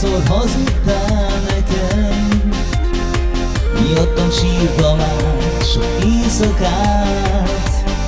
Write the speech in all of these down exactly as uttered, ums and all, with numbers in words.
Hányszor hazudtál nekem, miattam sírtam át sok éjszakát.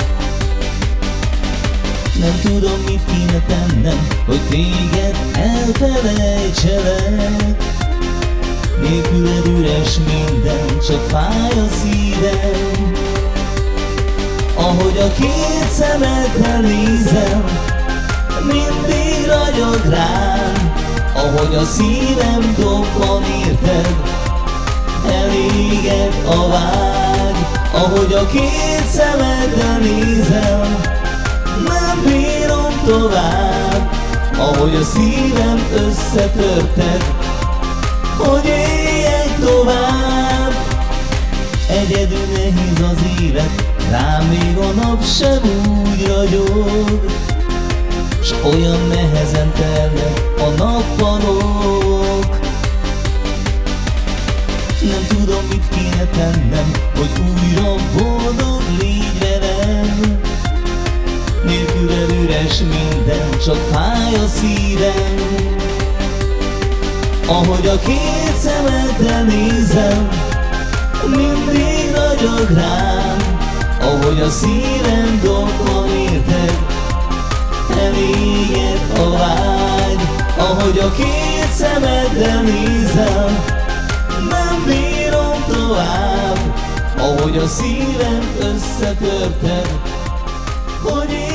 Nem tudom, mit kéne tennem, hogy téged elfelejtselek. Nélküled üres minden, csak fáj a szívem. Ahogy a két szemeddel nézem, mindig ragyog rám. Ahogy a szívem dobban érted, eléged a vágy. Ahogy a két szemeddel nézem, nem bírom tovább. Ahogy a szívem összetörted, hogy éljek tovább. Egyedül nehéz az élet, rám még a nap sem úgy ragyog, s olyan nehezen telnek a nappalok. Nem tudom, mit kéne tennem, hogy újra boldog légy velem. Nélküled üres minden, csak fáj a szívem. Ahogy a két szemeddel nézem, mindig ragyog rám. Ahogy a szívem dobban érted, eléged a vágy. Ahogy a két szemeddel nézem, nem bírom tovább. Ahogy a szívem összetörted, hogy én